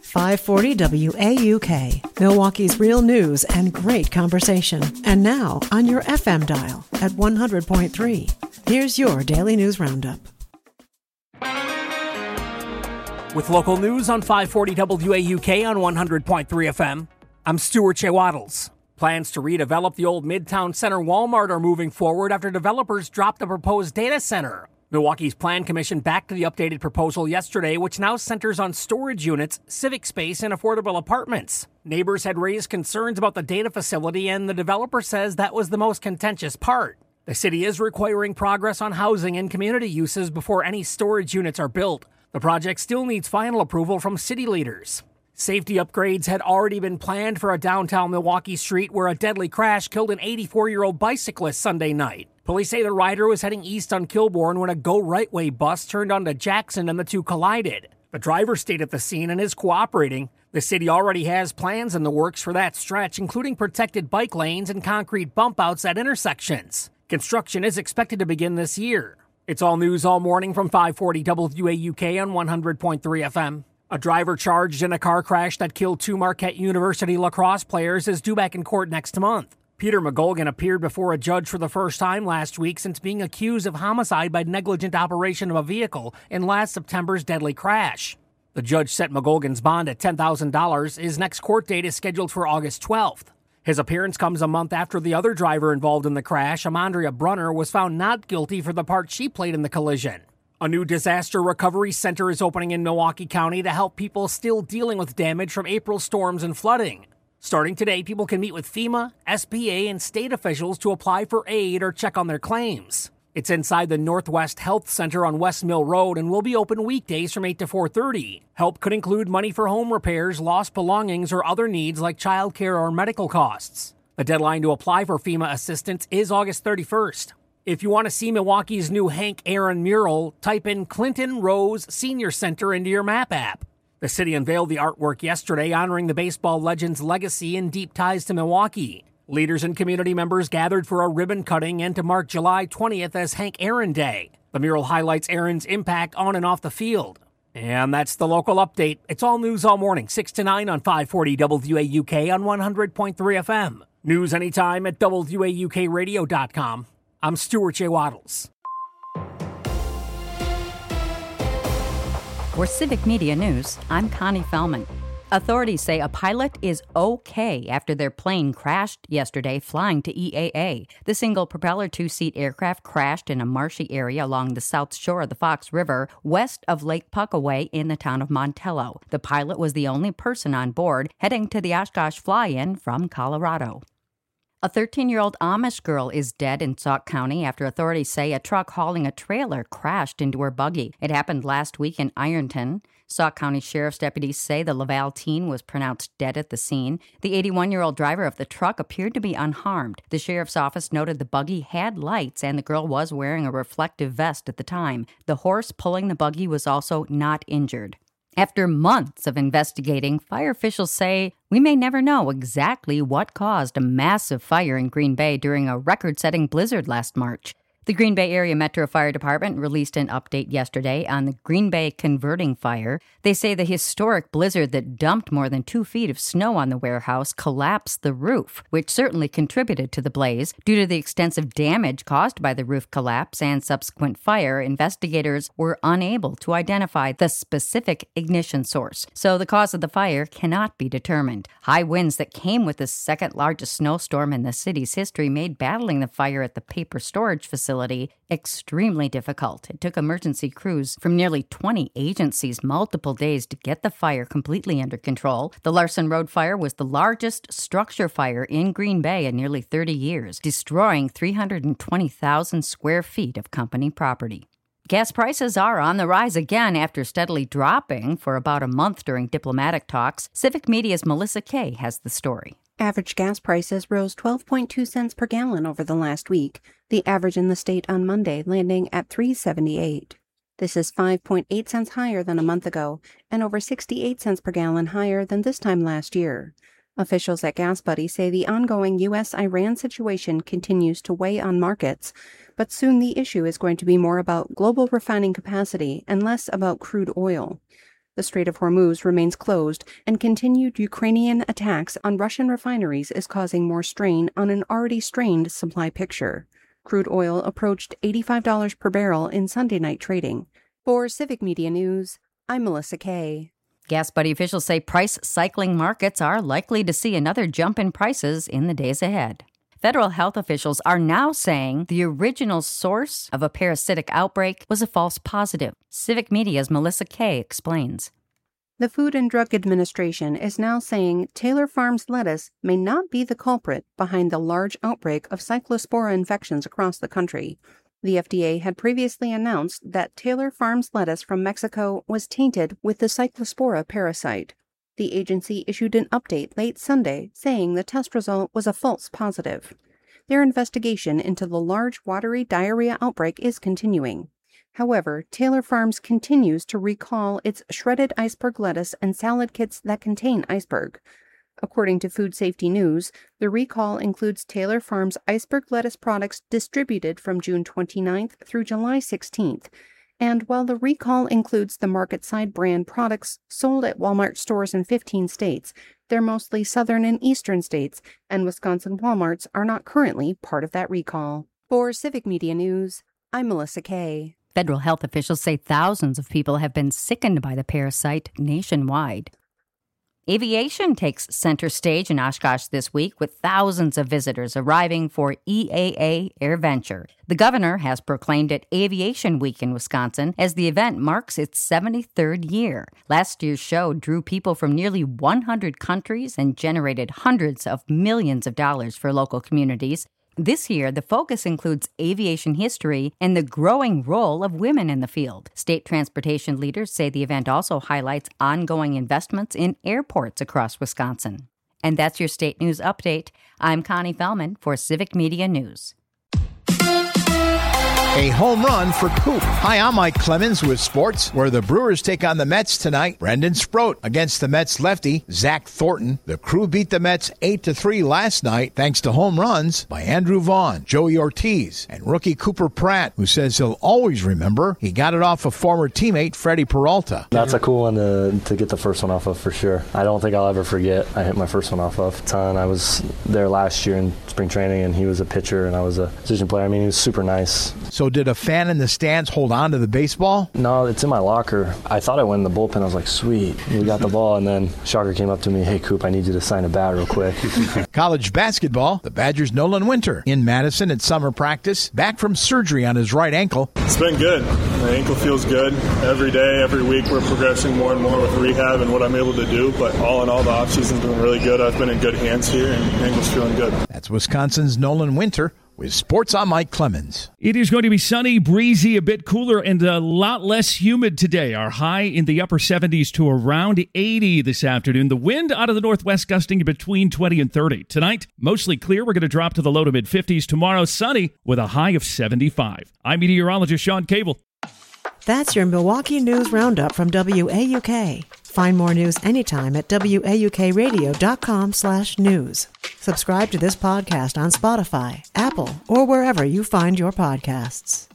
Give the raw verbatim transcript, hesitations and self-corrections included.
five forty W A U K, Milwaukee's real news and great conversation. And now on your F M dial at one hundred point three. Here's your Daily News Roundup. With local news on five forty W A U K on one hundred point three F M, I'm Stuart J. Waddles. Plans to redevelop the old Midtown Center Walmart are moving forward after developers dropped the proposed data center. Milwaukee's Plan Commission backed the updated proposal yesterday, which now centers on storage units, civic space, and affordable apartments. Neighbors had raised concerns about the data facility, and the developer says that was the most contentious part. The city is requiring progress on housing and community uses before any storage units are built. The project still needs final approval from city leaders. Safety upgrades had already been planned for a downtown Milwaukee street where a deadly crash killed an eighty-four-year-old bicyclist Sunday night. Police say the rider was heading east on Kilbourne when a Go Right Way bus turned onto Jackson and the two collided. The driver stayed at the scene and is cooperating. The city already has plans in the works for that stretch, including protected bike lanes and concrete bump outs at intersections. Construction is expected to begin this year. It's all news all morning from five forty W A U K on one hundred point three F M. A driver charged in a car crash that killed two Marquette University lacrosse players is due back in court next month. Peter McGolgan appeared before a judge for the first time last week since being accused of homicide by negligent operation of a vehicle in last September's deadly crash. The judge set McGolgan's bond at ten thousand dollars. His next court date is scheduled for August twelfth. His appearance comes a month after the other driver involved in the crash, Amandria Brunner, was found not guilty for the part she played in the collision. A new disaster recovery center is opening in Milwaukee County to help people still dealing with damage from April storms and flooding. Starting today, people can meet with FEMA, S B A, and state officials to apply for aid or check on their claims. It's inside the Northwest Health Center on West Mill Road and will be open weekdays from eight to four thirty. Help could include money for home repairs, lost belongings, or other needs like childcare or medical costs. The deadline to apply for FEMA assistance is August thirty-first. If you want to see Milwaukee's new Hank Aaron mural, type in Clinton Rose Senior Center into your map app. The city unveiled the artwork yesterday, honoring the baseball legend's legacy and deep ties to Milwaukee. Leaders and community members gathered for a ribbon cutting and to mark July twentieth as Hank Aaron Day. The mural highlights Aaron's impact on and off the field. And that's the local update. It's all news all morning, six to nine on five forty W A U K on one hundred point three F M. News anytime at W A U K radio dot com. I'm Stuart J. Waddles. For Civic Media News, I'm Connie Fellman. Authorities say a pilot is okay after their plane crashed yesterday flying to E A A. The single-propeller two-seat aircraft crashed in a marshy area along the south shore of the Fox River, west of Lake Puckaway in the town of Montello. The pilot was the only person on board heading to the Oshkosh fly-in from Colorado. A thirteen-year-old Amish girl is dead in Sauk County after authorities say a truck hauling a trailer crashed into her buggy. It happened last week in Ironton. Sauk County Sheriff's deputies say the Laval teen was pronounced dead at the scene. The eighty-one-year-old driver of the truck appeared to be unharmed. The sheriff's office noted the buggy had lights and the girl was wearing a reflective vest at the time. The horse pulling the buggy was also not injured. After months of investigating, fire officials say we may never know exactly what caused a massive fire in Green Bay during a record-setting blizzard last March. The Green Bay Area Metro Fire Department released an update yesterday on the Green Bay converting fire. They say the historic blizzard that dumped more than two feet of snow on the warehouse collapsed the roof, which certainly contributed to the blaze. Due to the extensive damage caused by the roof collapse and subsequent fire, investigators were unable to identify the specific ignition source, so the cause of the fire cannot be determined. High winds that came with the second largest snowstorm in the city's history made battling the fire at the paper storage facility extremely difficult. It took emergency crews from nearly twenty agencies multiple days to get the fire completely under control. The Larson Road fire was the largest structure fire in Green Bay in nearly thirty years, destroying three hundred twenty thousand square feet of company property. Gas prices are on the rise again after steadily dropping for about a month during diplomatic talks. Civic Media's Melissa Kay has the story. Average gas prices rose twelve point two cents per gallon over the last week, the average in the state on Monday landing at three dollars and seventy-eight cents. This is five point eight cents higher than a month ago and over sixty-eight cents per gallon higher than this time last year. Officials at GasBuddy say the ongoing U S Iran situation continues to weigh on markets, but soon the issue is going to be more about global refining capacity and less about crude oil. The Strait of Hormuz remains closed, and continued Ukrainian attacks on Russian refineries is causing more strain on an already strained supply picture. Crude oil approached eighty-five dollars per barrel in Sunday night trading. For Civic Media News, I'm Melissa Kay. Gas Buddy officials say price cycling markets are likely to see another jump in prices in the days ahead. Federal health officials are now saying the original source of a parasitic outbreak was a false positive. Civic Media's Melissa Kay explains. The Food and Drug Administration is now saying Taylor Farms lettuce may not be the culprit behind the large outbreak of Cyclospora infections across the country. The F D A had previously announced that Taylor Farms lettuce from Mexico was tainted with the Cyclospora parasite. The agency issued an update late Sunday saying the test result was a false positive. Their investigation into the large watery diarrhea outbreak is continuing. However, Taylor Farms continues to recall its shredded iceberg lettuce and salad kits that contain iceberg. According to Food Safety News, the recall includes Taylor Farms iceberg lettuce products distributed from June twenty-ninth through July sixteenth. And while the recall includes the MarketSide brand products sold at Walmart stores in fifteen states, they're mostly southern and eastern states, and Wisconsin Walmarts are not currently part of that recall. For Civic Media News, I'm Melissa Kay. Federal health officials say thousands of people have been sickened by the parasite nationwide. Aviation takes center stage in Oshkosh this week, with thousands of visitors arriving for E A A AirVenture. The governor has proclaimed it Aviation Week in Wisconsin as the event marks its seventy-third year. Last year's show drew people from nearly one hundred countries and generated hundreds of millions of dollars for local communities. This year, the focus includes aviation history and the growing role of women in the field. State transportation leaders say the event also highlights ongoing investments in airports across Wisconsin. And that's your state news update. I'm Connie Fellman for Civic Media News. A home run for Coop. Hi, I'm Mike Clemens with sports, where the Brewers take on the Mets tonight. Brendan Sproat against the Mets lefty, Zach Thornton. The Crew beat the Mets eight to three last night thanks to home runs by Andrew Vaughn, Joey Ortiz, and rookie Cooper Pratt, who says he'll always remember he got it off a former teammate, Freddie Peralta. That's a cool one to, to get the first one off of for sure. I don't think I'll ever forget I hit my first one off of. Ton. I was there last year in spring training, and he was a pitcher, and I was a position player. I mean, he was super nice. So did a fan in the stands hold on to the baseball? No, it's in my locker. I thought I went in the bullpen. I was like, sweet, we got the ball. And then Shocker came up to me, hey, Coop, I need you to sign a bat real quick. College basketball, the Badgers' Nolan Winter in Madison at summer practice, back from surgery on his right ankle. It's been good. My ankle feels good. Every day, every week, we're progressing more and more with rehab and what I'm able to do. But all in all, the offseason's been really good. I've been in good hands here, and ankle's feeling good. That's Wisconsin's Nolan Winter. With sports, I'm Mike Clemens. It is going to be sunny, breezy, a bit cooler, and a lot less humid today. Our high in the upper seventies to around eighty this afternoon. The wind out of the northwest gusting between twenty and thirty. Tonight, mostly clear. We're going to drop to the low to mid-fifties. Tomorrow, sunny with a high of seventy-five. I'm meteorologist Sean Cable. That's your Milwaukee News Roundup from W A U K. Find more news anytime at W A U K radio dot com slash news. Subscribe to this podcast on Spotify, Apple, or wherever you find your podcasts.